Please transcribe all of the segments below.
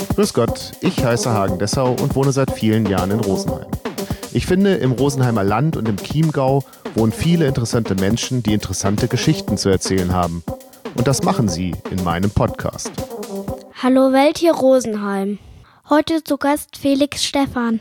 Grüß Gott, ich heiße Hagen Dessau und wohne seit vielen Jahren in Rosenheim. Ich finde, im Rosenheimer Land und im Chiemgau wohnen viele interessante Menschen, die interessante Geschichten zu erzählen haben. Und das machen sie in meinem Podcast. Hallo Welt, hier Rosenheim. Heute zu Gast Felix Stephan.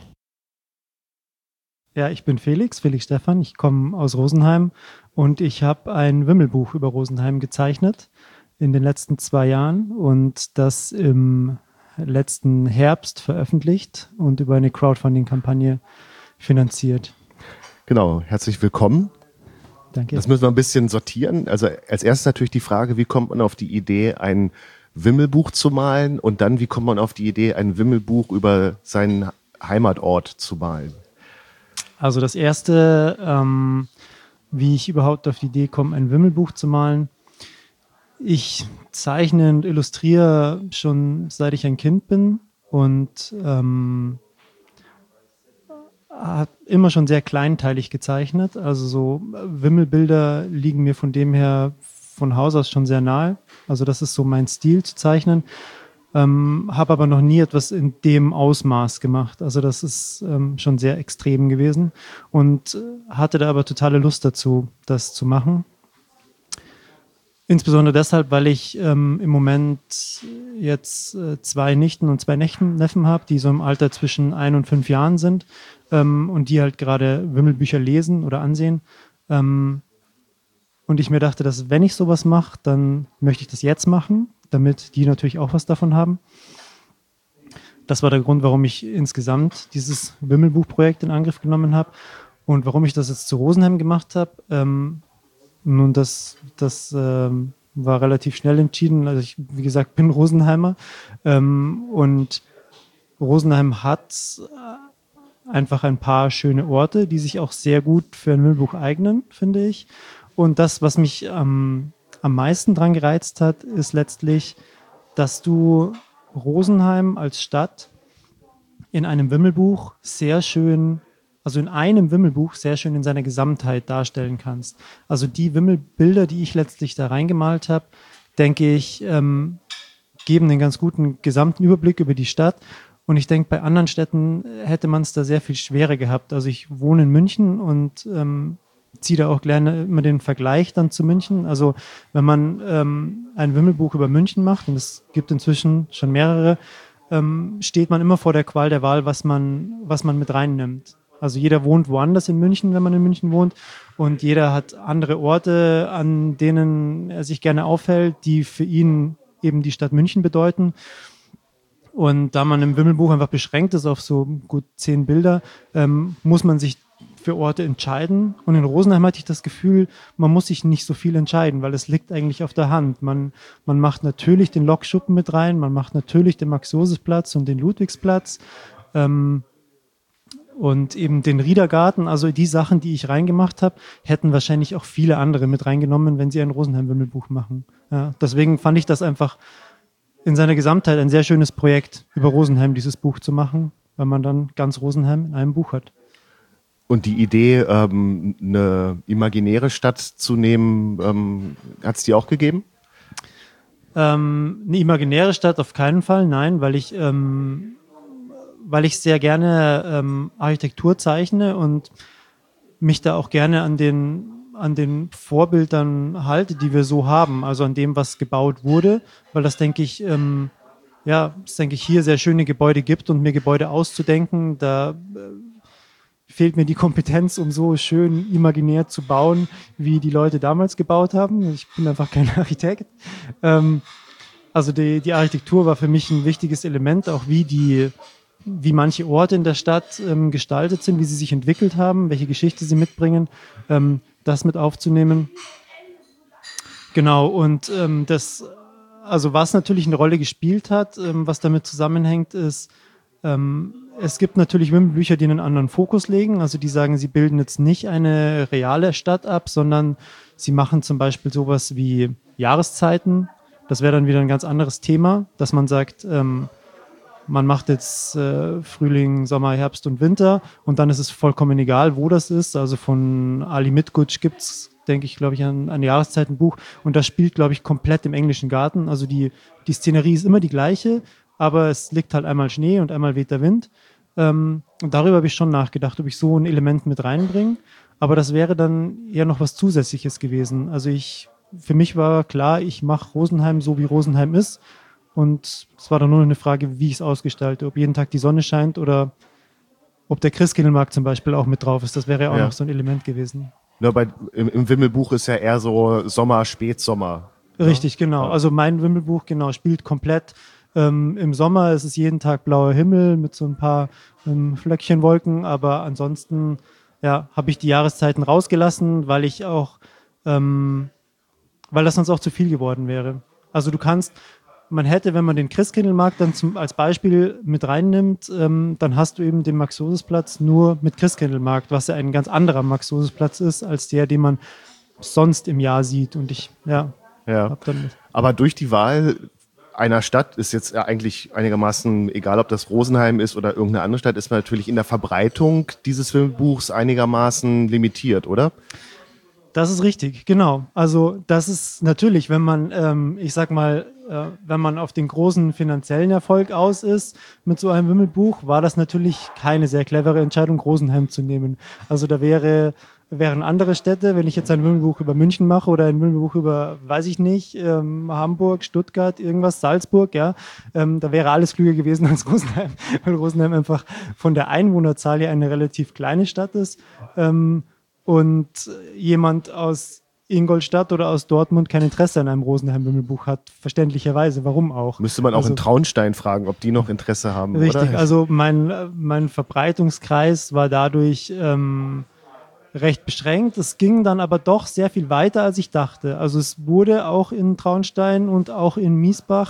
Ja, ich bin Felix Stephan. Ich komme aus Rosenheim und ich habe ein Wimmelbuch über Rosenheim gezeichnet in den letzten 2 Jahren und das im letzten Herbst veröffentlicht und über eine Crowdfunding-Kampagne finanziert. Genau, herzlich willkommen. Danke. Das müssen wir ein bisschen sortieren. Also als erstes natürlich die Frage, wie kommt man auf die Idee, ein Wimmelbuch zu malen und dann, wie kommt man auf die Idee, ein Wimmelbuch über seinen Heimatort zu malen? Also das erste, wie ich überhaupt auf die Idee komme, ein Wimmelbuch zu malen. Ich zeichne und illustriere schon seit ich ein Kind bin und habe immer schon sehr kleinteilig gezeichnet. Also so Wimmelbilder liegen mir von dem her von Haus aus schon sehr nahe. Also das ist so mein Stil zu zeichnen. Habe aber noch nie etwas in dem Ausmaß gemacht. Also das ist schon sehr extrem gewesen und hatte da aber totale Lust dazu, das zu machen. Insbesondere deshalb, weil ich im Moment jetzt 2 Nichten und 2 Neffen habe, die so im Alter zwischen 1 und 5 Jahren sind und die halt gerade Wimmelbücher lesen oder ansehen. Und ich mir dachte, dass wenn ich sowas mache, dann möchte ich das jetzt machen, damit die natürlich auch was davon haben. Das war der Grund, warum ich insgesamt dieses Wimmelbuchprojekt in Angriff genommen habe und warum ich das jetzt zu Rosenheim gemacht habe. Nun, das war relativ schnell entschieden. Also ich, wie gesagt, bin Rosenheimer und Rosenheim hat einfach ein paar schöne Orte, die sich auch sehr gut für ein Wimmelbuch eignen, finde ich. Und das, was mich am meisten dran gereizt hat, ist letztlich, dass du Rosenheim als Stadt in einem Wimmelbuch sehr schön, also in einem Wimmelbuch sehr schön in seiner Gesamtheit darstellen kannst. Also die Wimmelbilder, die ich letztlich da reingemalt habe, denke ich, geben einen ganz guten gesamten Überblick über die Stadt. Und ich denke, bei anderen Städten hätte man es da sehr viel schwerer gehabt. Also ich wohne in München und ziehe da auch gerne immer den Vergleich dann zu München. Also wenn man ein Wimmelbuch über München macht, und es gibt inzwischen schon mehrere, steht man immer vor der Qual der Wahl, was man mit reinnimmt. Also jeder wohnt woanders in München, wenn man in München wohnt, und jeder hat andere Orte, an denen er sich gerne aufhält, die für ihn eben die Stadt München bedeuten. Und da man im Wimmelbuch einfach beschränkt ist auf so gut 10 Bilder, muss man sich für Orte entscheiden. Und in Rosenheim hatte ich das Gefühl, man muss sich nicht so viel entscheiden, weil es liegt eigentlich auf der Hand. Man macht natürlich den Lokschuppen mit rein, man macht natürlich den Max-Joseph-Platz und den Ludwigsplatz und eben den Riedergarten. Also die Sachen, die ich reingemacht habe, hätten wahrscheinlich auch viele andere mit reingenommen, wenn sie ein Rosenheim-Wimmelbuch machen. Ja, deswegen fand ich das einfach in seiner Gesamtheit ein sehr schönes Projekt, über Rosenheim dieses Buch zu machen, weil man dann ganz Rosenheim in einem Buch hat. Und die Idee, eine imaginäre Stadt zu nehmen, hat es dir auch gegeben? Eine imaginäre Stadt auf keinen Fall, nein, weil ich sehr gerne Architektur zeichne und mich da auch gerne an den Vorbildern halte, die wir so haben, also an dem, was gebaut wurde, weil das denke ich, hier sehr schöne Gebäude gibt und mir Gebäude auszudenken, da fehlt mir die Kompetenz, um so schön imaginär zu bauen, wie die Leute damals gebaut haben. Ich bin einfach kein Architekt. Also die Architektur war für mich ein wichtiges Element, auch wie manche Orte in der Stadt gestaltet sind, wie sie sich entwickelt haben, welche Geschichte sie mitbringen, das mit aufzunehmen. Genau, und was natürlich eine Rolle gespielt hat, was damit zusammenhängt, ist, es gibt natürlich Wimmelbücher, die einen anderen Fokus legen. Also die sagen, sie bilden jetzt nicht eine reale Stadt ab, sondern sie machen zum Beispiel sowas wie Jahreszeiten. Das wäre dann wieder ein ganz anderes Thema, dass man sagt, man macht jetzt Frühling, Sommer, Herbst und Winter und dann ist es vollkommen egal, wo das ist. Also von Ali Mitguc gibt es, denke ich, glaube ich, ein Jahreszeitenbuch und das spielt, glaube ich, komplett im englischen Garten. Also die Szenerie ist immer die gleiche aber es liegt halt einmal Schnee und einmal weht der Wind. Und darüber habe ich schon nachgedacht, ob ich so ein Element mit reinbringe. Aber das wäre dann eher noch was Zusätzliches gewesen. Also für mich war klar, ich mache Rosenheim so, wie Rosenheim ist. Und es war dann nur eine Frage, wie ich es ausgestalte. Ob jeden Tag die Sonne scheint oder ob der Christkindlmarkt zum Beispiel auch mit drauf ist. Das wäre ja auch noch so ein Element gewesen. Nur im Wimmelbuch ist ja eher so Sommer, Spätsommer. Richtig, genau. Also mein Wimmelbuch, genau, spielt komplett. Im Sommer ist es jeden Tag blauer Himmel mit so ein paar Flöckchenwolken, aber ansonsten habe ich die Jahreszeiten rausgelassen, weil das sonst auch zu viel geworden wäre. Also man hätte, wenn man den Christkindlmarkt dann als Beispiel mit reinnimmt, dann hast du eben den Max-Josefs-Platz nur mit Christkindlmarkt, was ja ein ganz anderer Max-Josefs-Platz ist, als der, den man sonst im Jahr sieht. Und aber durch die Wahl einer Stadt ist jetzt eigentlich einigermaßen, egal ob das Rosenheim ist oder irgendeine andere Stadt, ist man natürlich in der Verbreitung dieses Filmbuchs einigermaßen limitiert, oder? Das ist richtig, genau. Also das ist natürlich, wenn man, wenn man auf den großen finanziellen Erfolg aus ist mit so einem Wimmelbuch, war das natürlich keine sehr clevere Entscheidung, Rosenheim zu nehmen. Also da wären andere Städte, wenn ich jetzt ein Wimmelbuch über München mache oder ein Wimmelbuch über, weiß ich nicht, Hamburg, Stuttgart, irgendwas, Salzburg, da wäre alles klüger gewesen als Rosenheim, weil Rosenheim einfach von der Einwohnerzahl her eine relativ kleine Stadt ist. Und jemand aus Ingolstadt oder aus Dortmund kein Interesse an einem Rosenheim-Wimmelbuch hat, verständlicherweise. Warum auch? Müsste man auch in Traunstein fragen, ob die noch Interesse haben, richtig, oder? also mein Verbreitungskreis war dadurch recht beschränkt. Es ging dann aber doch sehr viel weiter, als ich dachte. Also es wurde auch in Traunstein und auch in Miesbach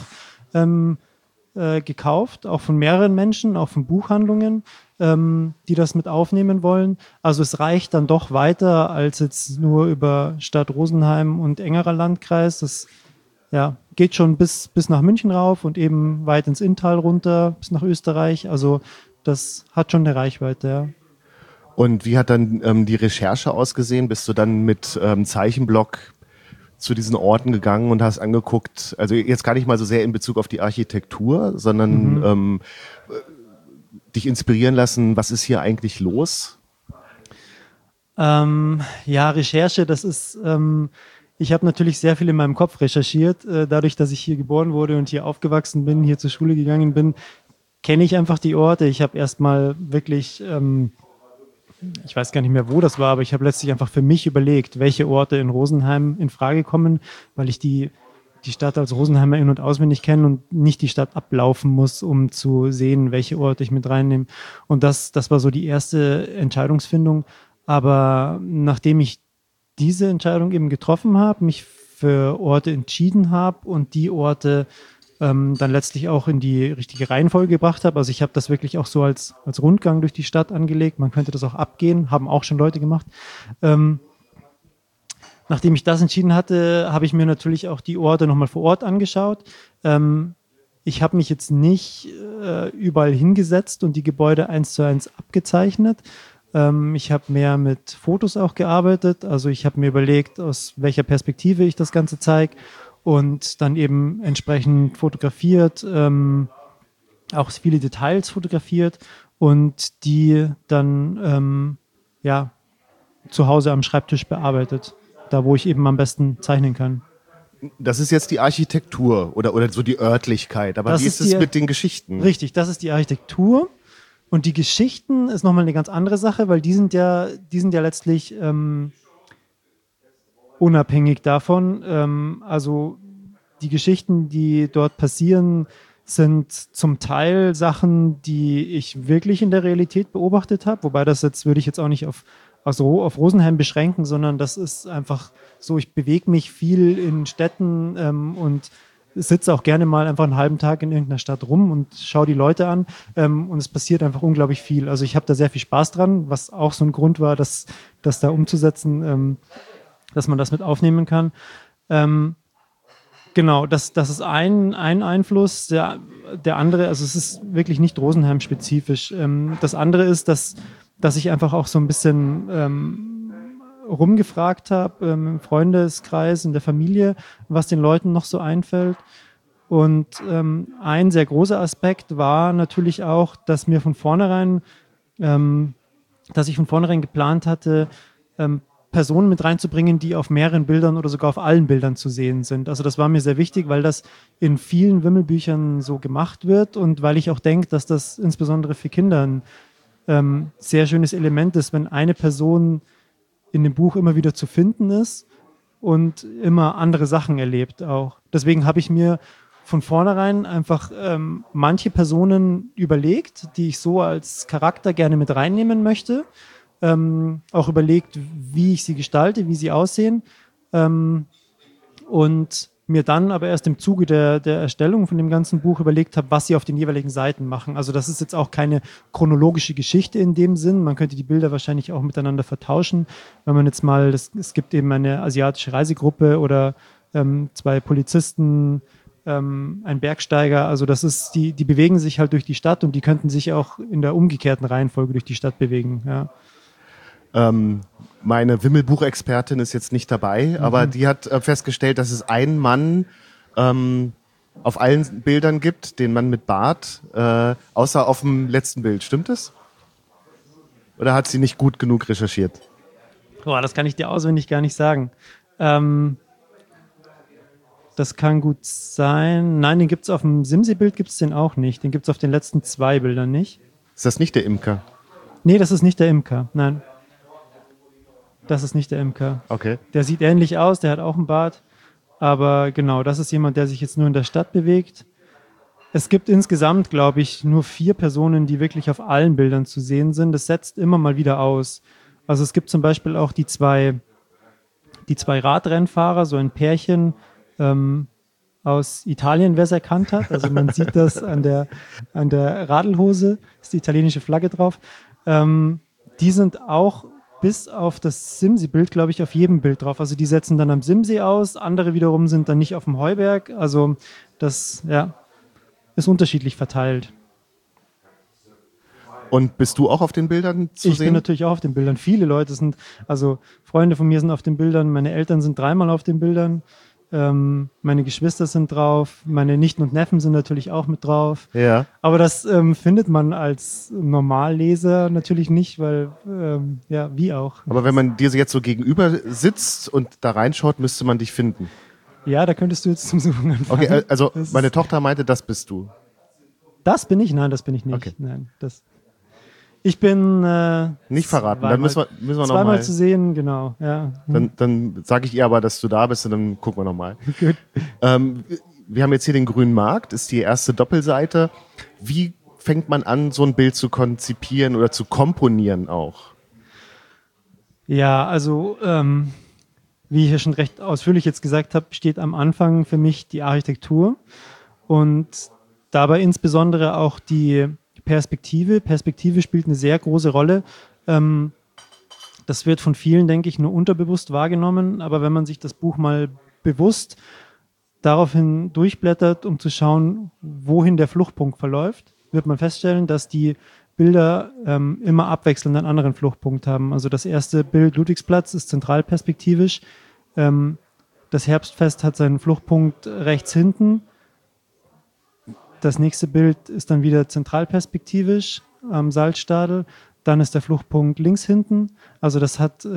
gekauft, auch von mehreren Menschen, auch von Buchhandlungen, die das mit aufnehmen wollen. Also es reicht dann doch weiter als jetzt nur über Stadt Rosenheim und engerer Landkreis. Das geht schon bis nach München rauf und eben weit ins Inntal runter, bis nach Österreich. Also das hat schon eine Reichweite, ja. Und wie hat dann die Recherche ausgesehen? Bist du dann mit Zeichenblock zu diesen Orten gegangen und hast angeguckt, also jetzt gar nicht mal so sehr in Bezug auf die Architektur, sondern dich inspirieren lassen, was ist hier eigentlich los? Recherche, das ist, ich habe natürlich sehr viel in meinem Kopf recherchiert. Dadurch, dass ich hier geboren wurde und hier aufgewachsen bin, hier zur Schule gegangen bin, kenne ich einfach die Orte. Ich habe erstmal wirklich ich weiß gar nicht mehr, wo das war, aber ich habe letztlich einfach für mich überlegt, welche Orte in Rosenheim in Frage kommen, weil ich die Stadt als Rosenheimer in- und auswendig kenne und nicht die Stadt ablaufen muss, um zu sehen, welche Orte ich mit reinnehme. Und das war so die erste Entscheidungsfindung. Aber nachdem ich diese Entscheidung eben getroffen habe, mich für Orte entschieden habe und die Orte dann letztlich auch in die richtige Reihenfolge gebracht habe. Also ich habe das wirklich auch so als Rundgang durch die Stadt angelegt. Man könnte das auch abgehen, haben auch schon Leute gemacht. Nachdem ich das entschieden hatte, habe ich mir natürlich auch die Orte nochmal vor Ort angeschaut. Ich habe mich jetzt nicht überall hingesetzt und die Gebäude 1:1 abgezeichnet. Ich habe mehr mit Fotos auch gearbeitet. Also ich habe mir überlegt, aus welcher Perspektive ich das Ganze zeige. Und dann eben entsprechend fotografiert, auch viele Details fotografiert und die dann zu Hause am Schreibtisch bearbeitet, da wo ich eben am besten zeichnen kann. Das ist jetzt die Architektur oder so die Örtlichkeit, aber wie ist es mit den Geschichten? Richtig, das ist die Architektur und die Geschichten ist nochmal eine ganz andere Sache, weil die sind ja letztlich unabhängig davon. Also die Geschichten, die dort passieren, sind zum Teil Sachen, die ich wirklich in der Realität beobachtet habe, wobei würde ich jetzt auch nicht auf Rosenheim beschränken, sondern das ist einfach so, ich bewege mich viel in Städten und sitze auch gerne mal einfach einen halben Tag in irgendeiner Stadt rum und schaue die Leute an und es passiert einfach unglaublich viel. Also ich habe da sehr viel Spaß dran, was auch so ein Grund war, das da umzusetzen, dass man das mit aufnehmen kann. Genau, das ist ein Einfluss. Der andere, also es ist wirklich nicht Rosenheim-spezifisch. Das andere ist, dass ich einfach auch so ein bisschen rumgefragt habe im Freundeskreis, in der Familie, was den Leuten noch so einfällt. Und ein sehr großer Aspekt war natürlich auch, dass ich von vornherein geplant hatte, Personen mit reinzubringen, die auf mehreren Bildern oder sogar auf allen Bildern zu sehen sind. Also das war mir sehr wichtig, weil das in vielen Wimmelbüchern so gemacht wird und weil ich auch denke, dass das insbesondere für Kinder ein sehr schönes Element ist, wenn eine Person in dem Buch immer wieder zu finden ist und immer andere Sachen erlebt auch. Deswegen habe ich mir von vornherein einfach manche Personen überlegt, die ich so als Charakter gerne mit reinnehmen möchte. Auch überlegt, wie ich sie gestalte, wie sie aussehen. Und mir dann aber erst im Zuge der Erstellung von dem ganzen Buch überlegt habe, was sie auf den jeweiligen Seiten machen. Also das ist jetzt auch keine chronologische Geschichte in dem Sinn. Man könnte die Bilder wahrscheinlich auch miteinander vertauschen. Wenn man jetzt mal, es gibt eben eine asiatische Reisegruppe oder 2 Polizisten, ein Bergsteiger. Also das ist, die bewegen sich halt durch die Stadt und die könnten sich auch in der umgekehrten Reihenfolge durch die Stadt bewegen. Ja. Meine Wimmelbuchexpertin ist jetzt nicht dabei, aber die hat festgestellt, dass es einen Mann auf allen Bildern gibt, den Mann mit Bart, außer auf dem letzten Bild. Stimmt das? Oder hat sie nicht gut genug recherchiert? Boah, das kann ich dir auswendig gar nicht sagen. Das kann gut sein. Nein, den gibt es auf dem Simsi-Bild, gibt es den auch nicht. Den gibt es auf den letzten 2 Bildern nicht. Ist das nicht der Imker? Nee, das ist nicht der Imker. Nein. Das ist nicht der Imker. Okay. Der sieht ähnlich aus, der hat auch einen Bart. Aber genau, das ist jemand, der sich jetzt nur in der Stadt bewegt. Es gibt insgesamt, glaube ich, nur 4 Personen, die wirklich auf allen Bildern zu sehen sind. Das setzt immer mal wieder aus. Also es gibt zum Beispiel auch die zwei Radrennfahrer, so ein Pärchen aus Italien, wer es erkannt hat. Also man sieht das an der Radlhose, ist die italienische Flagge drauf. Die sind auch bis auf das Simsi-Bild, glaube ich, auf jedem Bild drauf. Also die setzen dann am Simsi aus, andere wiederum sind dann nicht auf dem Heuberg. Also das ist unterschiedlich verteilt. Und bist du auch auf den Bildern zu sehen? Ich bin natürlich auch auf den Bildern. Viele Leute sind, also Freunde von mir sind auf den Bildern, meine Eltern sind 3-mal auf den Bildern. Meine Geschwister sind drauf, meine Nichten und Neffen sind natürlich auch mit drauf. Ja. Aber das findet man als Normalleser natürlich nicht, weil, wie auch. Aber wenn man dir jetzt so gegenüber sitzt und da reinschaut, müsste man dich finden. Ja, da könntest du jetzt zum Suchen anfangen. Okay, also meine Tochter meinte, das bist du. Das bin ich? Nein, das bin ich nicht. Okay. Nein, ich bin nicht verraten, dann müssen wir noch zweimal mal zu sehen, genau. Ja. Dann sage ich ihr aber, dass du da bist und dann gucken wir nochmal. Gut. Wir haben jetzt hier den Grünen Markt, ist die erste Doppelseite. Wie fängt man an, so ein Bild zu konzipieren oder zu komponieren auch? Ja, also wie ich ja schon recht ausführlich jetzt gesagt habe, steht am Anfang für mich die Architektur und dabei insbesondere auch die Perspektive. Perspektive spielt eine sehr große Rolle. Das wird von vielen, denke ich, nur unterbewusst wahrgenommen, aber wenn man sich das Buch mal bewusst daraufhin durchblättert, um zu schauen, wohin der Fluchtpunkt verläuft, wird man feststellen, dass die Bilder immer abwechselnd einen anderen Fluchtpunkt haben. Also das erste Bild, Ludwigsplatz, ist zentralperspektivisch. Das Herbstfest hat seinen Fluchtpunkt rechts hinten. Das nächste Bild ist dann wieder zentralperspektivisch am Salzstadel. Dann ist der Fluchtpunkt links hinten. Also das hat,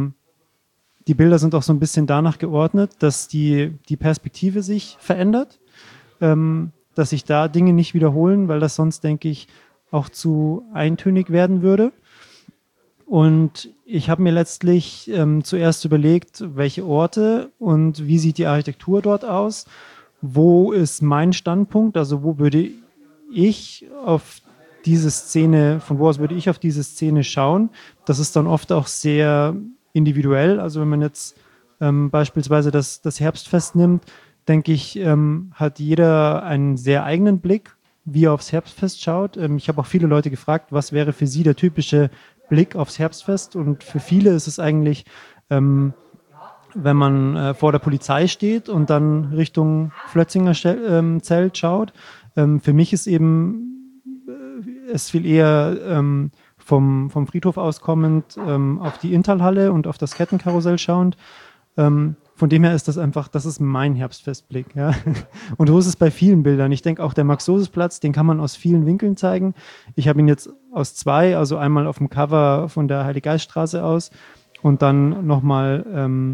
die Bilder sind auch so ein bisschen danach geordnet, dass die Perspektive sich verändert, dass sich da Dinge nicht wiederholen, weil das sonst, denke ich, auch zu eintönig werden würde. Und ich habe mir letztlich zuerst überlegt, welche Orte und wie sieht die Architektur dort aus. Wo ist mein Standpunkt? Also wo würde ich auf diese Szene, von wo aus würde ich auf diese Szene schauen? Das ist dann oft auch sehr individuell. Also wenn man jetzt beispielsweise das Herbstfest nimmt, denke ich, hat jeder einen sehr eigenen Blick, wie er aufs Herbstfest schaut. Ich habe auch viele Leute gefragt, was wäre für sie der typische Blick aufs Herbstfest? Und für viele ist es eigentlich wenn man vor der Polizei steht und dann Richtung Flötzinger Zelt schaut. Für mich ist eben es viel eher vom Friedhof aus kommend auf die Inntalhalle und auf das Kettenkarussell schauend. Von von dem her ist das einfach, das ist mein Herbstfestblick. Ja? Und so ist es bei vielen Bildern. Ich denke auch der Max-Sosis-Platz, den kann man aus vielen Winkeln zeigen. Ich habe ihn jetzt aus zwei, also einmal auf dem Cover von der Heiliggeiststraße aus und dann nochmal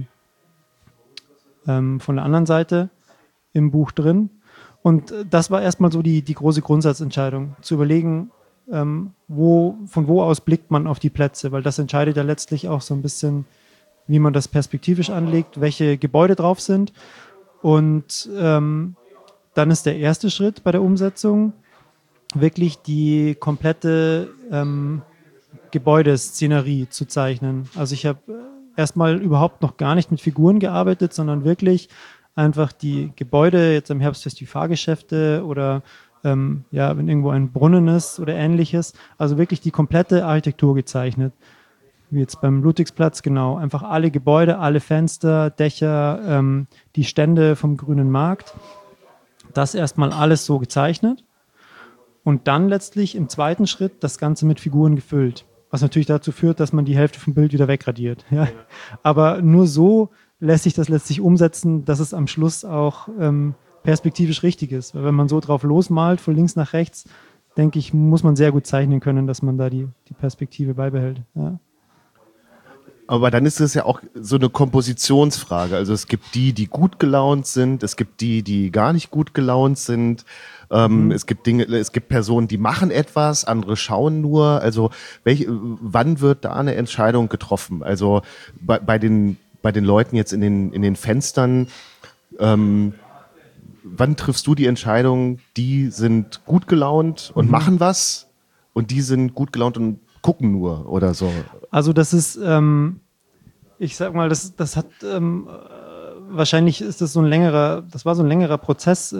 von der anderen Seite im Buch drin. Und das war erstmal so die große Grundsatzentscheidung, zu überlegen, von wo aus blickt man auf die Plätze, weil das entscheidet ja letztlich auch so ein bisschen, wie man das perspektivisch anlegt, welche Gebäude drauf sind. Und dann ist der erste Schritt bei der Umsetzung wirklich die komplette Gebäudeszenerie zu zeichnen. Also ich habe erstmal überhaupt noch gar nicht mit Figuren gearbeitet, sondern wirklich einfach die Gebäude, jetzt im Herbstfest die Fahrgeschäfte oder wenn irgendwo ein Brunnen ist oder ähnliches, also wirklich die komplette Architektur gezeichnet. Wie jetzt beim Ludwigsplatz, genau. Einfach alle Gebäude, alle Fenster, Dächer, die Stände vom Grünen Markt. Das erstmal alles so gezeichnet. Und dann letztlich im zweiten Schritt das Ganze mit Figuren gefüllt. Was natürlich dazu führt, dass man die Hälfte vom Bild wieder wegradiert. Ja. Aber nur so lässt sich das letztlich umsetzen, dass es am Schluss auch perspektivisch richtig ist. Weil wenn man so drauf losmalt, von links nach rechts, denke ich, muss man sehr gut zeichnen können, dass man da die Perspektive beibehält. Ja. Aber dann ist es ja auch so eine Kompositionsfrage. Also es gibt die gut gelaunt sind, es gibt die gar nicht gut gelaunt sind. Es gibt Personen, die machen etwas, andere schauen nur. Also wann wird da eine Entscheidung getroffen? Also bei den Leuten jetzt in den Fenstern, wann triffst du die Entscheidung, die sind gut gelaunt und machen was und die sind gut gelaunt und gucken nur oder so? Also das ist, ich sag mal, das hat, wahrscheinlich ist das das war so ein längerer Prozess,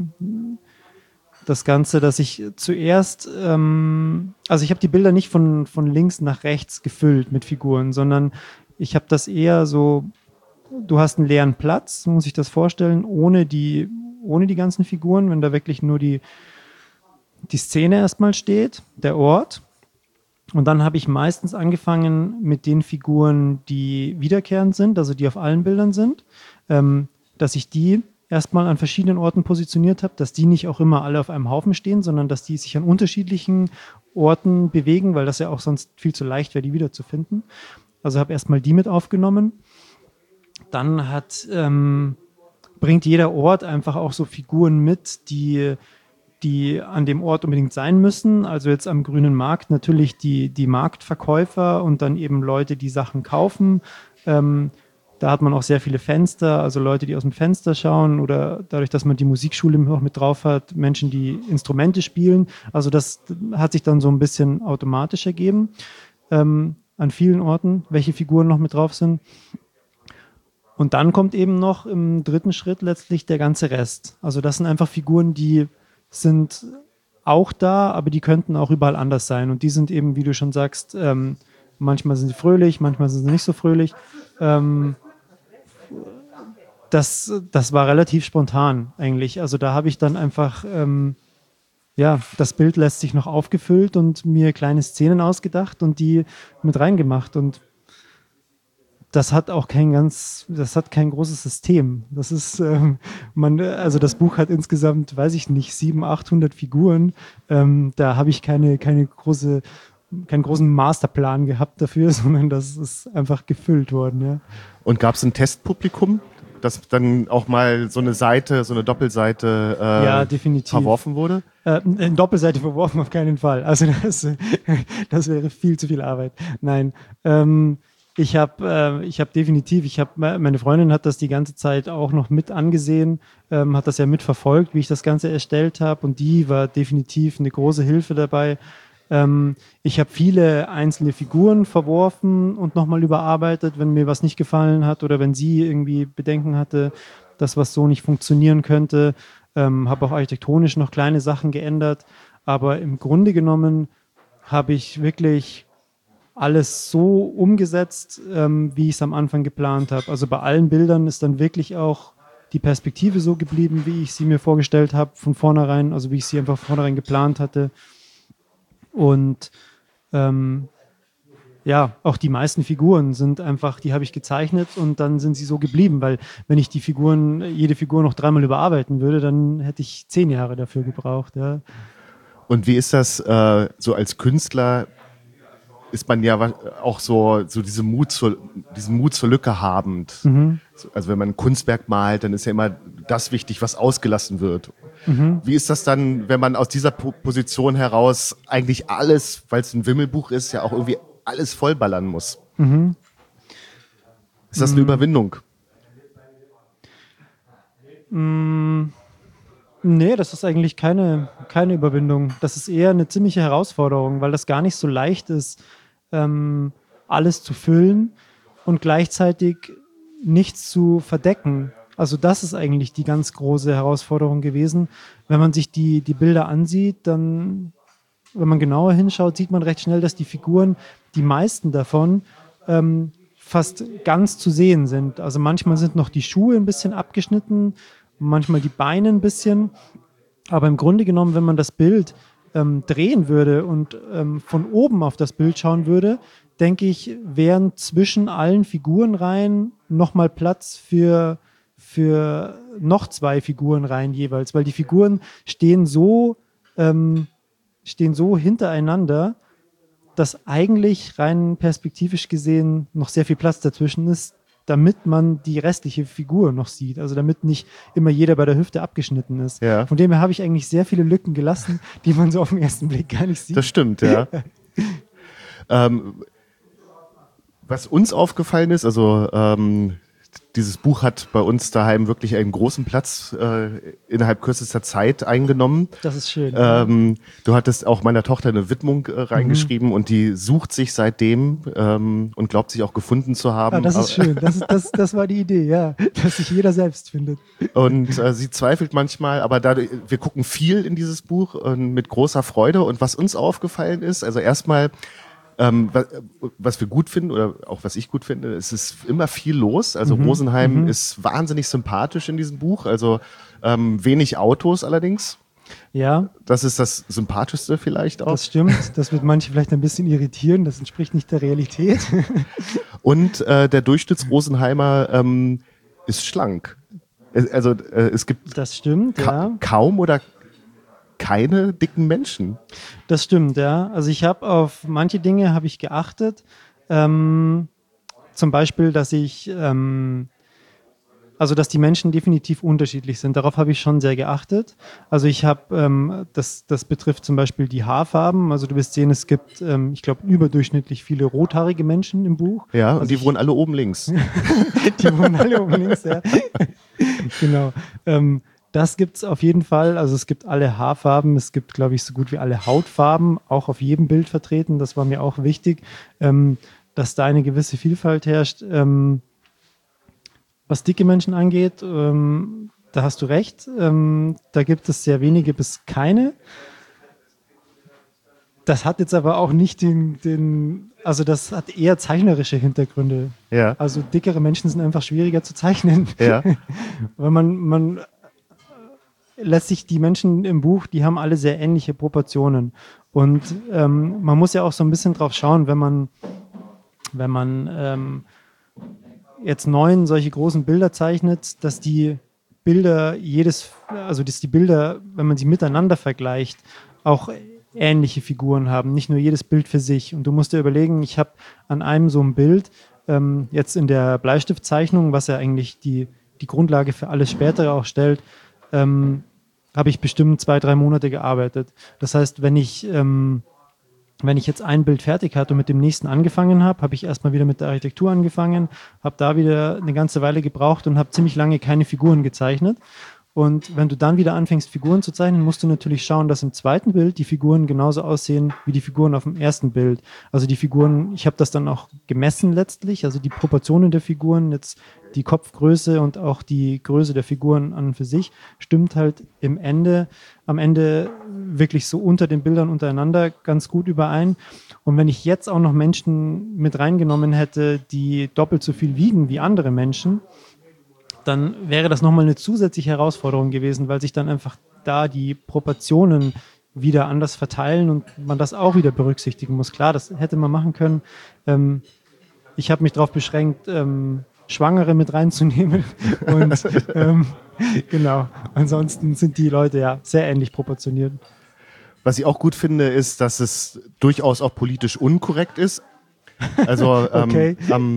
das Ganze, dass ich zuerst, also ich habe die Bilder nicht von links nach rechts gefüllt mit Figuren, sondern ich habe das eher so, du hast einen leeren Platz, muss ich das vorstellen, ohne die ganzen Figuren, wenn da wirklich nur die Szene erstmal steht, der Ort. Und dann habe ich meistens angefangen mit den Figuren, die wiederkehrend sind, also die auf allen Bildern sind, dass ich die erstmal an verschiedenen Orten positioniert habe, dass die nicht auch immer alle auf einem Haufen stehen, sondern dass die sich an unterschiedlichen Orten bewegen, weil das ja auch sonst viel zu leicht wäre, die wiederzufinden. Also habe erstmal die mit aufgenommen. Dann bringt jeder Ort einfach auch so Figuren mit, die an dem Ort unbedingt sein müssen. Also jetzt am Grünen Markt natürlich die Marktverkäufer und dann eben Leute, die Sachen kaufen. Da hat man auch sehr viele Fenster, also Leute, die aus dem Fenster schauen oder dadurch, dass man die Musikschule noch mit drauf hat, Menschen, die Instrumente spielen. Also das hat sich dann so ein bisschen automatisch ergeben an vielen Orten, welche Figuren noch mit drauf sind. Und dann kommt eben noch im dritten Schritt letztlich der ganze Rest. Also das sind einfach Figuren, die sind auch da, aber die könnten auch überall anders sein. Und die sind eben, wie du schon sagst, manchmal sind sie fröhlich, manchmal sind sie nicht so fröhlich. Das war relativ spontan eigentlich. Also da habe ich dann einfach, das Bild lässt sich noch aufgefüllt und mir kleine Szenen ausgedacht und die mit reingemacht. Und das hat auch kein großes System. Das ist, also das Buch hat insgesamt, weiß ich nicht, 700, 800 Figuren. Da habe ich keinen großen Masterplan gehabt dafür, sondern das ist einfach gefüllt worden. Ja. Und gab es ein Testpublikum, dass dann auch mal so eine Doppelseite ja, definitiv verworfen wurde? Eine Doppelseite verworfen auf keinen Fall. Also das wäre viel zu viel Arbeit. Nein, ich habe definitiv, meine Freundin hat das die ganze Zeit auch noch mit angesehen, hat das ja mitverfolgt, wie ich das Ganze erstellt habe und die war definitiv eine große Hilfe dabei. Ich habe viele einzelne Figuren verworfen und nochmal überarbeitet, wenn mir was nicht gefallen hat oder wenn sie irgendwie Bedenken hatte, dass was so nicht funktionieren könnte. Habe auch architektonisch noch kleine Sachen geändert, aber im Grunde genommen habe ich wirklich alles so umgesetzt, wie ich es am Anfang geplant habe. Also bei allen Bildern ist dann wirklich auch die Perspektive so geblieben, wie ich sie mir vorgestellt habe von vornherein, also wie ich sie einfach von vornherein geplant hatte. Und ja, auch die meisten Figuren sind einfach, die habe ich gezeichnet und dann sind sie so geblieben, weil wenn ich jede Figur noch 3-mal überarbeiten würde, dann hätte ich 10 Jahre dafür gebraucht. Ja. Und wie ist das so als Künstler? Ist man ja auch so diesen Mut zur Lücke habend. Also wenn man ein Kunstwerk malt, dann ist ja immer das wichtig, was ausgelassen wird. Wie ist das dann, wenn man aus dieser Position heraus eigentlich alles, weil es ein Wimmelbuch ist, ja auch irgendwie alles vollballern muss? Ist das eine Überwindung? Nee, das ist eigentlich keine Überwindung. Das ist eher eine ziemliche Herausforderung, weil das gar nicht so leicht ist, alles zu füllen und gleichzeitig nichts zu verdecken. Also das ist eigentlich die ganz große Herausforderung gewesen. Wenn man sich die Bilder ansieht, dann, wenn man genauer hinschaut, sieht man recht schnell, dass die Figuren, die meisten davon, fast ganz zu sehen sind. Also manchmal sind noch die Schuhe ein bisschen abgeschnitten, manchmal die Beine ein bisschen. Aber im Grunde genommen, wenn man das Bild drehen würde und von oben auf das Bild schauen würde, denke ich, wären zwischen allen Figurenreihen nochmal Platz für noch 2 Figurenreihen jeweils, weil die Figuren stehen so hintereinander, dass eigentlich rein perspektivisch gesehen noch sehr viel Platz dazwischen ist, damit man die restliche Figur noch sieht. Also damit nicht immer jeder bei der Hüfte abgeschnitten ist. Ja. Von dem her habe ich eigentlich sehr viele Lücken gelassen, die man so auf den ersten Blick gar nicht sieht. Das stimmt, ja. Was uns aufgefallen ist, also dieses Buch hat bei uns daheim wirklich einen großen Platz innerhalb kürzester Zeit eingenommen. Das ist schön. Du hattest auch meiner Tochter eine Widmung reingeschrieben und die sucht sich seitdem und glaubt sich auch gefunden zu haben. Ah, das ist schön. Das war die Idee, ja, dass sich jeder selbst findet. Und sie zweifelt manchmal, aber wir gucken viel in dieses Buch mit großer Freude. Und was uns aufgefallen ist, also erstmal was wir gut finden oder auch was ich gut finde, es ist immer viel los. Also Rosenheim ist wahnsinnig sympathisch in diesem Buch. Also wenig Autos allerdings. Ja. Das ist das Sympathischste vielleicht auch. Das stimmt. Das wird manche vielleicht ein bisschen irritieren. Das entspricht nicht der Realität. Und der Durchschnitts-Rosenheimer ist schlank. Also es gibt das stimmt, ja. Kaum oder keine dicken Menschen. Das stimmt, ja. Also ich habe auf manche Dinge habe ich geachtet. Zum Beispiel, dass dass die Menschen definitiv unterschiedlich sind. Darauf habe ich schon sehr geachtet. Also ich habe, das betrifft zum Beispiel die Haarfarben. Also du wirst sehen, es gibt, ich glaube, überdurchschnittlich viele rothaarige Menschen im Buch. Ja, also und die wohnen alle oben links. Die wohnen alle oben links, ja. Genau. Das gibt es auf jeden Fall. Also es gibt alle Haarfarben, es gibt, glaube ich, so gut wie alle Hautfarben, auch auf jedem Bild vertreten. Das war mir auch wichtig, dass da eine gewisse Vielfalt herrscht. Was dicke Menschen angeht, da hast du recht. Da gibt es sehr wenige bis keine. Das hat jetzt aber auch nicht also das hat eher zeichnerische Hintergründe. Ja. Also dickere Menschen sind einfach schwieriger zu zeichnen. Ja. Weil man lässt sich die Menschen im Buch, die haben alle sehr ähnliche Proportionen. Und man muss ja auch so ein bisschen drauf schauen, wenn man jetzt 9 solche großen Bilder zeichnet, dass die Bilder wenn man sie miteinander vergleicht, auch ähnliche Figuren haben, nicht nur jedes Bild für sich. Und du musst dir überlegen, ich habe an einem so ein Bild, jetzt in der Bleistiftzeichnung, was ja eigentlich die Grundlage für alles Spätere auch stellt, habe ich bestimmt 2-3 Monate gearbeitet. Das heißt, wenn ich jetzt ein Bild fertig hatte und mit dem nächsten angefangen habe ich erstmal wieder mit der Architektur angefangen, habe da wieder eine ganze Weile gebraucht und habe ziemlich lange keine Figuren gezeichnet. Und wenn du dann wieder anfängst, Figuren zu zeichnen, musst du natürlich schauen, dass im zweiten Bild die Figuren genauso aussehen wie die Figuren auf dem ersten Bild. Also die Figuren, ich habe das dann auch gemessen letztlich, also die Proportionen der Figuren, jetzt die Kopfgröße und auch die Größe der Figuren an und für sich, stimmt halt am Ende wirklich so unter den Bildern untereinander ganz gut überein. Und wenn ich jetzt auch noch Menschen mit reingenommen hätte, die doppelt so viel wiegen wie andere Menschen, dann wäre das nochmal eine zusätzliche Herausforderung gewesen, weil sich dann einfach da die Proportionen wieder anders verteilen und man das auch wieder berücksichtigen muss. Klar, das hätte man machen können. Ich habe mich darauf beschränkt, Schwangere mit reinzunehmen und genau, ansonsten sind die Leute ja sehr ähnlich proportioniert. Was ich auch gut finde, ist, dass es durchaus auch politisch unkorrekt ist. Also, Okay.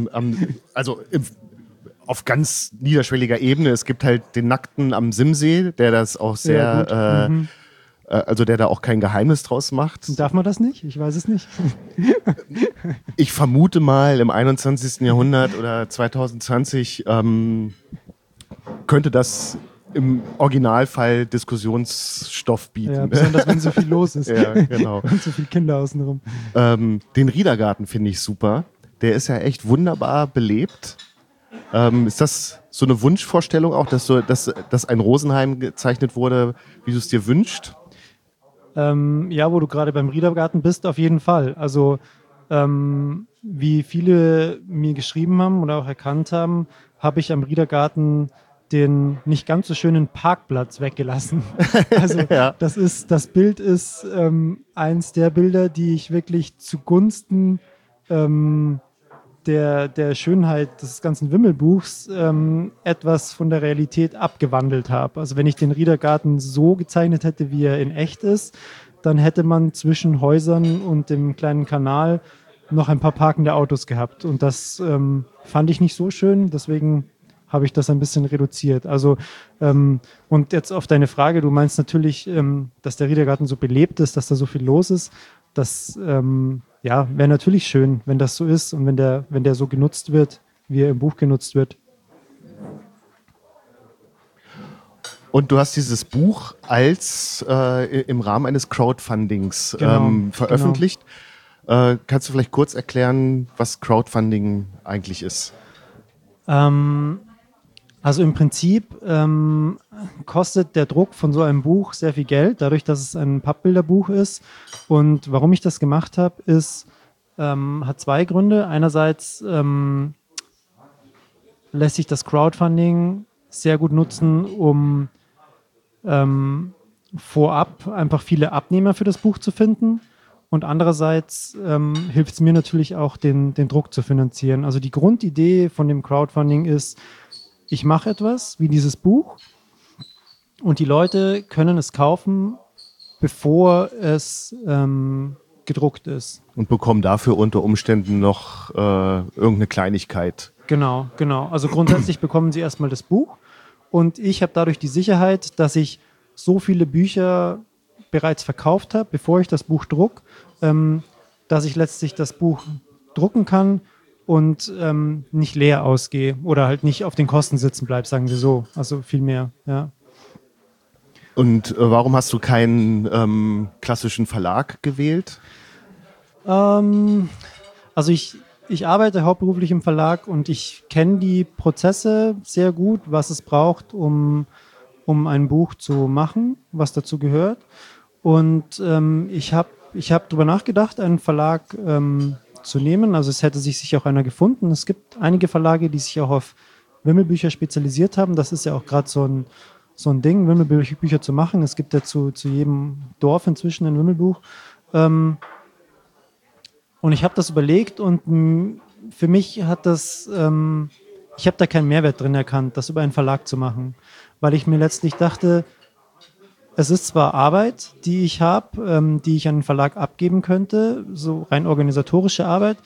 Auf ganz niederschwelliger Ebene. Es gibt halt den Nackten am Simsee, der das auch sehr, also der da auch kein Geheimnis draus macht. Darf man das nicht? Ich weiß es nicht. Ich vermute mal, im 21. Jahrhundert oder 2020 könnte das im Originalfall Diskussionsstoff bieten. Ja, besonders wenn so viel los ist. Ja, genau. Und so viele Kinder außenrum. Den Riedergarten finde ich super. Der ist ja echt wunderbar belebt. Ist das so eine Wunschvorstellung auch, dass ein Rosenheim gezeichnet wurde, wie du es dir wünschst? Ja, wo du gerade beim Riedergarten bist, auf jeden Fall. Also wie viele mir geschrieben haben oder auch erkannt haben, habe ich am Riedergarten den nicht ganz so schönen Parkplatz weggelassen. Also Ja. das Bild ist eins der Bilder, die ich wirklich zugunsten der Schönheit des ganzen Wimmelbuchs etwas von der Realität abgewandelt habe. Also wenn ich den Riedergarten so gezeichnet hätte, wie er in echt ist, dann hätte man zwischen Häusern und dem kleinen Kanal noch ein paar parkende Autos gehabt. Und das fand ich nicht so schön, deswegen habe ich das ein bisschen reduziert. Also und jetzt auf deine Frage, du meinst natürlich, dass der Riedergarten so belebt ist, dass da so viel los ist. Das ja, wäre natürlich schön, wenn das so ist und wenn der so genutzt wird, wie er im Buch genutzt wird. Und du hast dieses Buch im Rahmen eines Crowdfundings veröffentlicht. Kannst du vielleicht kurz erklären, was Crowdfunding eigentlich ist? Also im Prinzip kostet der Druck von so einem Buch sehr viel Geld, dadurch, dass es ein Pappbilderbuch ist. Und warum ich das gemacht habe, hat zwei Gründe. Einerseits lässt sich das Crowdfunding sehr gut nutzen, um vorab einfach viele Abnehmer für das Buch zu finden. Und andererseits hilft es mir natürlich auch, den Druck zu finanzieren. Also die Grundidee von dem Crowdfunding ist, ich mache etwas wie dieses Buch und die Leute können es kaufen, bevor es gedruckt ist. Und bekommen dafür unter Umständen noch irgendeine Kleinigkeit. Genau. Also grundsätzlich bekommen sie erstmal das Buch und ich habe dadurch die Sicherheit, dass ich so viele Bücher bereits verkauft habe, bevor ich das Buch druck, dass ich letztlich das Buch drucken kann und nicht leer ausgehe oder halt nicht auf den Kosten sitzen bleibe, sagen wir so. Also viel mehr, ja. Und warum hast du keinen klassischen Verlag gewählt? Also ich arbeite hauptberuflich im Verlag und ich kenne die Prozesse sehr gut, was es braucht, um ein Buch zu machen, was dazu gehört. Und ich hab darüber nachgedacht, einen Verlag zu nehmen. Also es hätte sich auch einer gefunden. Es gibt einige Verlage, die sich auch auf Wimmelbücher spezialisiert haben. Das ist ja auch gerade so ein Ding, Wimmelbücher zu machen. Es gibt ja zu jedem Dorf inzwischen ein Wimmelbuch. Und ich habe das überlegt und für mich hat das, ich habe da keinen Mehrwert drin erkannt, das über einen Verlag zu machen. Weil ich mir letztlich dachte, es ist zwar Arbeit, die ich habe, die ich an den Verlag abgeben könnte, so rein organisatorische Arbeit,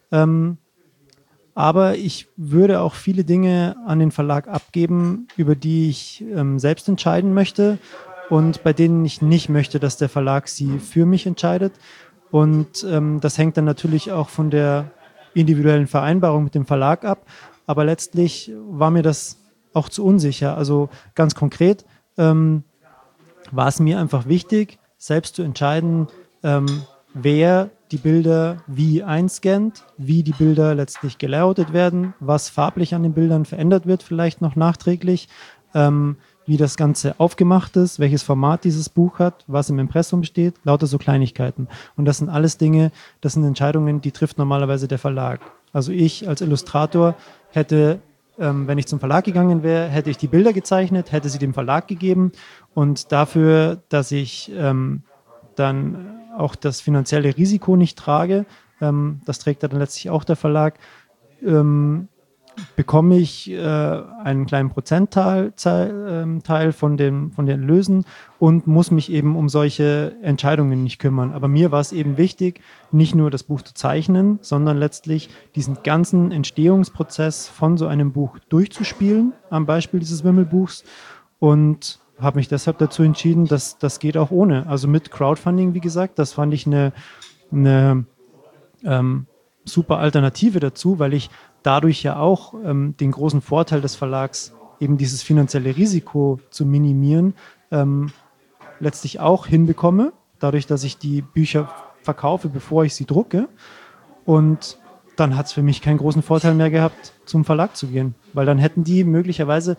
aber ich würde auch viele Dinge an den Verlag abgeben, über die ich selbst entscheiden möchte und bei denen ich nicht möchte, dass der Verlag sie für mich entscheidet. Und das hängt dann natürlich auch von der individuellen Vereinbarung mit dem Verlag ab, aber letztlich war mir das auch zu unsicher. Also ganz konkret, war es mir einfach wichtig, selbst zu entscheiden, wer die Bilder wie einscannt, wie die Bilder letztlich gelayoutet werden, was farblich an den Bildern verändert wird, vielleicht noch nachträglich, wie das Ganze aufgemacht ist, welches Format dieses Buch hat, was im Impressum steht, lauter so Kleinigkeiten. Und das sind alles Dinge, das sind Entscheidungen, die trifft normalerweise der Verlag. Also ich als Illustrator hätte, wenn ich zum Verlag gegangen wäre, hätte ich die Bilder gezeichnet, hätte sie dem Verlag gegeben und dafür, dass ich dann auch das finanzielle Risiko nicht trage, das trägt dann letztlich auch der Verlag, bekomme ich einen kleinen Prozentteil Teil von den Erlösen und muss mich eben um solche Entscheidungen nicht kümmern. Aber mir war es eben wichtig, nicht nur das Buch zu zeichnen, sondern letztlich diesen ganzen Entstehungsprozess von so einem Buch durchzuspielen, am Beispiel dieses Wimmelbuchs, und habe mich deshalb dazu entschieden, dass das geht auch ohne. Also mit Crowdfunding, wie gesagt, das fand ich eine super Alternative dazu, weil ich dadurch ja auch den großen Vorteil des Verlags, eben dieses finanzielle Risiko zu minimieren, letztlich auch hinbekomme, dadurch, dass ich die Bücher verkaufe, bevor ich sie drucke. Und dann hat es für mich keinen großen Vorteil mehr gehabt, zum Verlag zu gehen, weil dann hätten die möglicherweise,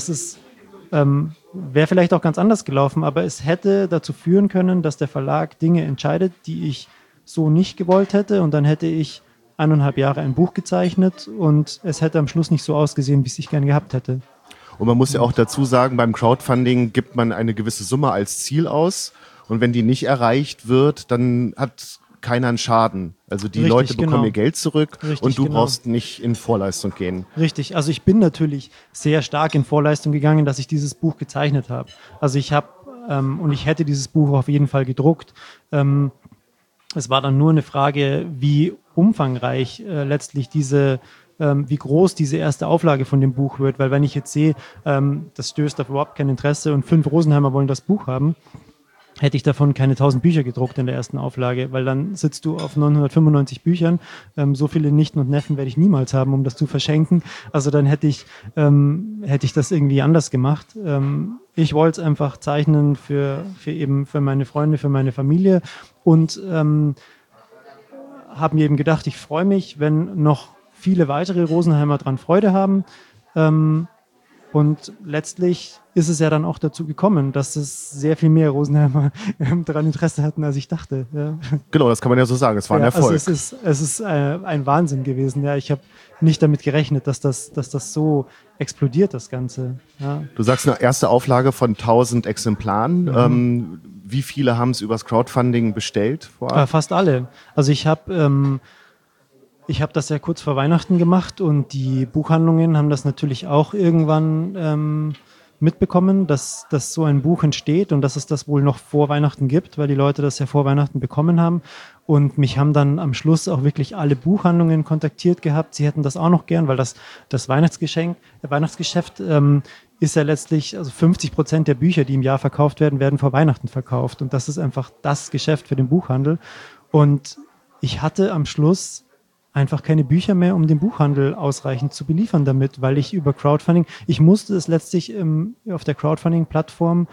wäre vielleicht auch ganz anders gelaufen, aber es hätte dazu führen können, dass der Verlag Dinge entscheidet, die ich so nicht gewollt hätte, und dann hätte ich 1,5 Jahre ein Buch gezeichnet und es hätte am Schluss nicht so ausgesehen, wie es ich gerne gehabt hätte. Und man muss ja auch dazu sagen, beim Crowdfunding gibt man eine gewisse Summe als Ziel aus, und wenn die nicht erreicht wird, dann hat keiner einen Schaden. Also die Richtig, Leute bekommen genau. ihr Geld zurück. Richtig, und du genau. brauchst nicht in Vorleistung gehen. Richtig, also ich bin natürlich sehr stark in Vorleistung gegangen, dass ich dieses Buch gezeichnet habe. Also ich habe, und ich hätte dieses Buch auf jeden Fall gedruckt. Es war dann nur eine Frage, wie umfangreich letztlich wie groß diese erste Auflage von dem Buch wird. Weil wenn ich jetzt sehe, das stößt auf überhaupt kein Interesse und 5 Rosenheimer wollen das Buch haben, hätte ich davon keine 1000 Bücher gedruckt in der ersten Auflage, weil dann sitzt du auf 995 Büchern. So viele Nichten und Neffen werde ich niemals haben, um das zu verschenken. Also dann hätte ich das irgendwie anders gemacht. Ich wollte es einfach zeichnen für meine Freunde, für meine Familie, und habe mir eben gedacht, ich freue mich, wenn noch viele weitere Rosenheimer dran Freude haben. Und letztlich ist es ja dann auch dazu gekommen, dass es sehr viel mehr Rosenheimer daran Interesse hatten, als ich dachte. Ja. Genau, das kann man ja so sagen. Es war ein Erfolg. Also es ist ein Wahnsinn gewesen. Ja. Ich habe nicht damit gerechnet, dass das so explodiert, das Ganze. Ja. Du sagst eine erste Auflage von 1000 Exemplaren. Wie viele haben es übers Crowdfunding bestellt vorab? Fast alle. Also ich habe das ja kurz vor Weihnachten gemacht, und die Buchhandlungen haben das natürlich auch irgendwann mitbekommen, dass so ein Buch entsteht und dass es das wohl noch vor Weihnachten gibt, weil die Leute das ja vor Weihnachten bekommen haben. Und mich haben dann am Schluss auch wirklich alle Buchhandlungen kontaktiert gehabt. Sie hätten das auch noch gern, weil das Weihnachtsgeschäft ist ja letztlich, also 50% der Bücher, die im Jahr verkauft werden, werden vor Weihnachten verkauft. Und das ist einfach das Geschäft für den Buchhandel. Und ich hatte am Schluss einfach keine Bücher mehr, um den Buchhandel ausreichend zu beliefern damit, weil ich über Crowdfunding, ich musste es letztlich auf der Crowdfunding-Plattform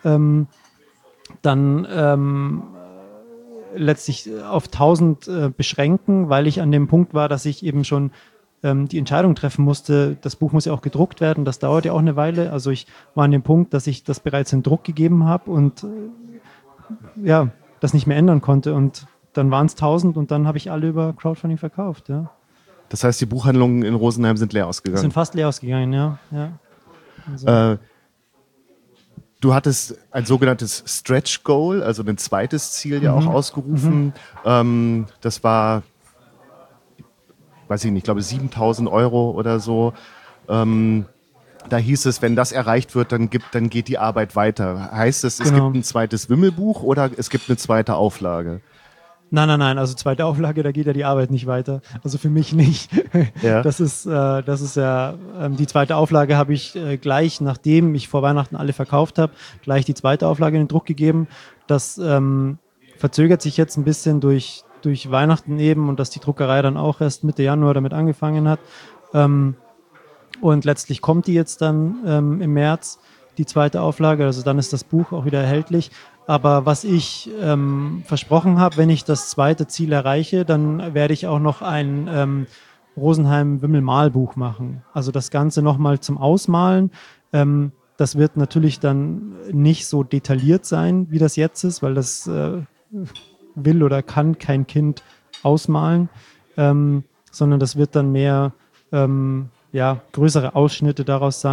letztlich auf 1000 beschränken, weil ich an dem Punkt war, dass ich eben schon die Entscheidung treffen musste, das Buch muss ja auch gedruckt werden, das dauert ja auch eine Weile. Also ich war an dem Punkt, dass ich das bereits in Druck gegeben habe und das nicht mehr ändern konnte, und dann waren es 1000 und dann habe ich alle über Crowdfunding verkauft. Ja. Das heißt, die Buchhandlungen in Rosenheim sind leer ausgegangen? Sind fast leer ausgegangen, ja. Also. Du hattest ein sogenanntes Stretch Goal, also ein zweites Ziel ja auch ausgerufen. Das war, weiß ich nicht, ich glaube 7.000 Euro oder so. Da hieß es, wenn das erreicht wird, dann geht die Arbeit weiter. Heißt es, es gibt ein zweites Wimmelbuch oder es gibt eine zweite Auflage? Nein. Also zweite Auflage, da geht ja die Arbeit nicht weiter. Also für mich nicht. Ja. Das ist ja, die zweite Auflage habe ich gleich, nachdem ich vor Weihnachten alle verkauft habe, gleich die zweite Auflage in den Druck gegeben. Das verzögert sich jetzt ein bisschen durch Weihnachten eben, und dass die Druckerei dann auch erst Mitte Januar damit angefangen hat. Und letztlich kommt die jetzt dann im März, die zweite Auflage. Also dann ist das Buch auch wieder erhältlich. Aber was ich versprochen habe, wenn ich das zweite Ziel erreiche, dann werde ich auch noch ein Rosenheim-Wimmel-Malbuch machen. Also das Ganze nochmal zum Ausmalen. Das wird natürlich dann nicht so detailliert sein, wie das jetzt ist, weil das will oder kann kein Kind ausmalen, sondern das wird dann mehr größere Ausschnitte daraus sein,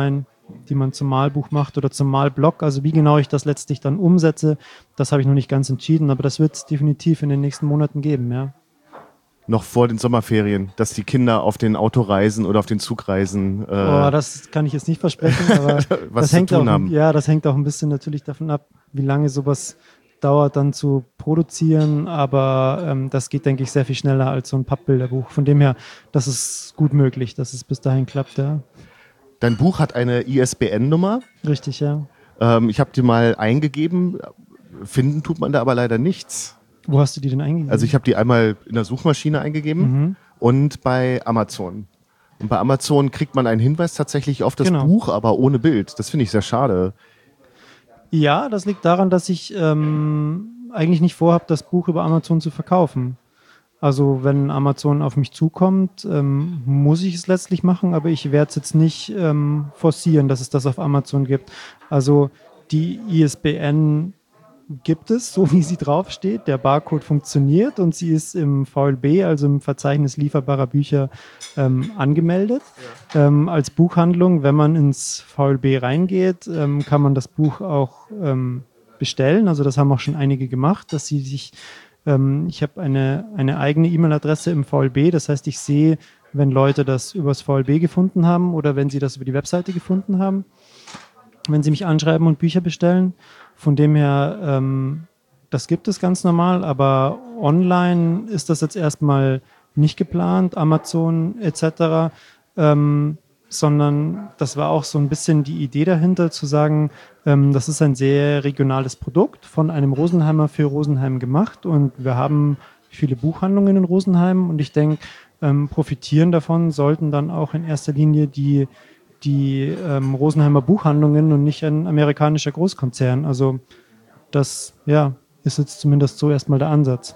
die man zum Malbuch macht oder zum Malblock. Also wie genau ich das letztlich dann umsetze, das habe ich noch nicht ganz entschieden, aber das wird es definitiv in den nächsten Monaten geben, ja. Noch vor den Sommerferien, dass die Kinder auf den Autoreisen oder auf den Zugreisen das kann ich jetzt nicht versprechen, aber was das hängt zu tun auch, haben. ja, das hängt auch ein bisschen natürlich davon ab, wie lange sowas dauert dann zu produzieren, aber das geht, denke ich, sehr viel schneller als so ein Pappbilderbuch. Von dem her, das ist gut möglich, dass es bis dahin klappt, ja. Dein Buch hat eine ISBN-Nummer. Richtig, ja. Ich habe die mal eingegeben. Finden tut man da aber leider nichts. Wo hast du die denn eingegeben? Also ich habe die einmal in der Suchmaschine eingegeben und bei Amazon. Und bei Amazon kriegt man einen Hinweis tatsächlich auf das Buch, aber ohne Bild. Das finde ich sehr schade. Ja, das liegt daran, dass ich eigentlich nicht vorhabe, das Buch über Amazon zu verkaufen. Also wenn Amazon auf mich zukommt, muss ich es letztlich machen, aber ich werde es jetzt nicht forcieren, dass es das auf Amazon gibt. Also die ISBN gibt es, so wie sie draufsteht. Der Barcode funktioniert und sie ist im VLB, also im Verzeichnis lieferbarer Bücher, angemeldet. Ja. Als Buchhandlung, wenn man ins VLB reingeht, kann man das Buch auch bestellen. Also das haben auch schon einige gemacht, dass sie sich, ich habe eine eigene E-Mail-Adresse im VLB, das heißt, ich sehe, wenn Leute das übers VLB gefunden haben oder wenn sie das über die Webseite gefunden haben, wenn sie mich anschreiben und Bücher bestellen. Von dem her, das gibt es ganz normal, aber online ist das jetzt erstmal nicht geplant, Amazon etc., sondern das war auch so ein bisschen die Idee dahinter, zu sagen, das ist ein sehr regionales Produkt von einem Rosenheimer für Rosenheim gemacht und wir haben viele Buchhandlungen in Rosenheim und ich denke, profitieren davon sollten dann auch in erster Linie die Rosenheimer Buchhandlungen und nicht ein amerikanischer Großkonzern. Also das ist jetzt zumindest so erstmal der Ansatz.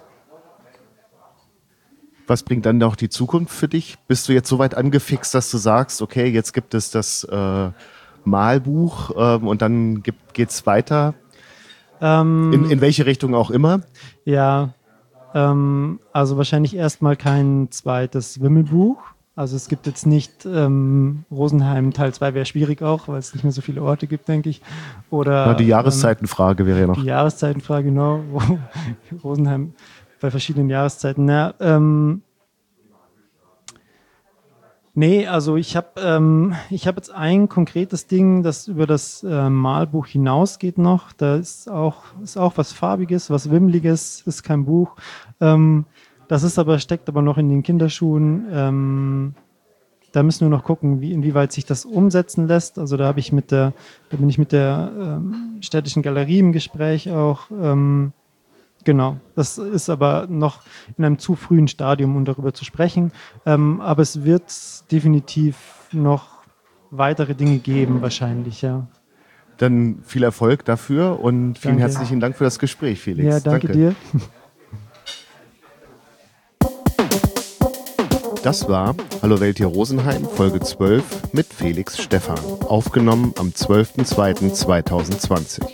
Was bringt dann noch die Zukunft für dich? Bist du jetzt so weit angefixt, dass du sagst, okay, jetzt gibt es das Malbuch und dann geht's weiter? In welche Richtung auch immer? Ja, also wahrscheinlich erstmal kein zweites Wimmelbuch. Also es gibt jetzt nicht Rosenheim Teil 2 wäre schwierig auch, weil es nicht mehr so viele Orte gibt, denke ich. Oder die Jahreszeitenfrage wäre ja noch. Die Jahreszeitenfrage, genau. Rosenheim bei verschiedenen Jahreszeiten. Nee, also ich habe jetzt ein konkretes Ding, das über das Malbuch hinausgeht noch. Da ist auch was Farbiges, was Wimmeliges, ist kein Buch. Steckt aber noch in den Kinderschuhen. Da müssen wir noch gucken, inwieweit sich das umsetzen lässt. Also da bin ich mit der städtischen Galerie im Gespräch auch. Genau, das ist aber noch in einem zu frühen Stadium, um darüber zu sprechen. Aber es wird definitiv noch weitere Dinge geben, wahrscheinlich, ja. Dann viel Erfolg dafür und vielen herzlichen Dank für das Gespräch, Felix. Ja, danke dir. Das war Hallo Welt hier Rosenheim, Folge 12 mit Felix Stephan, aufgenommen am 12.02.2020.